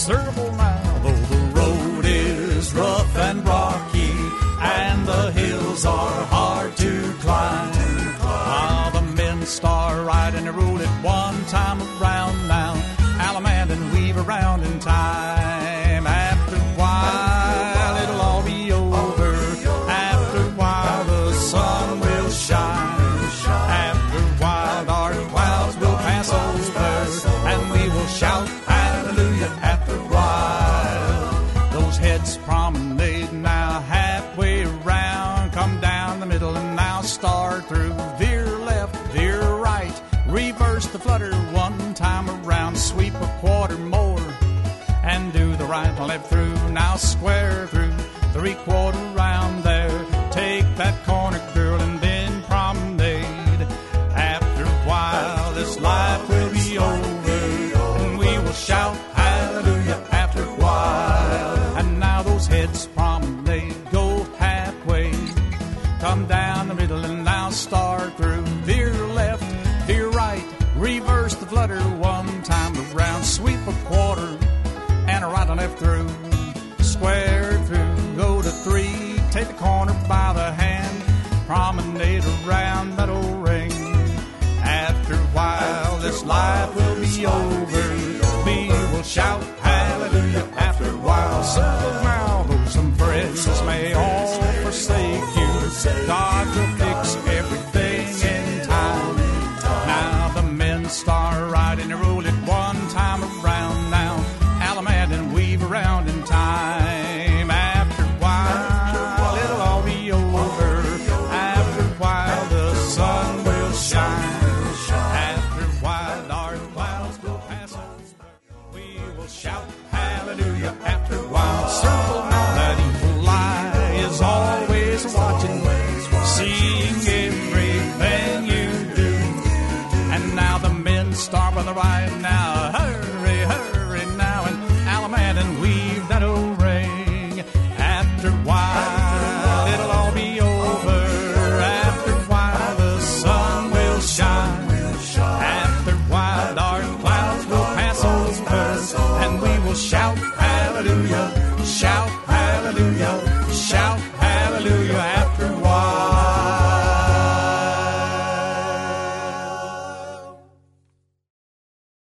circle now. Though the road is rough and rocky, and the hills are hard to climb, the men start riding and roll it one time around now. Alamand and weave around in time. After a while, it'll all be over. After a while, the sun will shine. After a while, dark clouds will pass over, and we will shout hallelujah after a while. Those heads promenade now halfway around. Come down the middle and now start through. Veer left, veer right, reverse the flutter one time around. Sweep a quarter more and do the right and left through. Now square through, 3/4 round there. Take that corner, girl, and then promenade. After a while, this life will be over, and we will shout hallelujah after a while. And now those heads promenade, go halfway. Come down the middle and now start through. Veer left, veer right, reverse the flutter one time around. Sweep a quarter and a right and left through. Square through, go to 3. Take the corner by the hand. Promenade around that old ring. After a while, this life will be over. We will shout hallelujah after a while. Simple now, though some friends may all forsake you, God will fix everything in time. Now the men start riding and roll it one time around now. Alamand and weave around in time. After a while, it'll all be over. After a while, the sun will shine. After a while, dark clouds will pass over. We will shout hallelujah after a while. Circle now, that evil eye is always watching, seeing everything you do. And now the men start on the right now. Hurry, hurry now, and Alamand and weave that old ring. After a while, it'll all be over. After a while, the sun will shine. After a while, dark clouds will pass over, and we will shout hallelujah, shout hallelujah.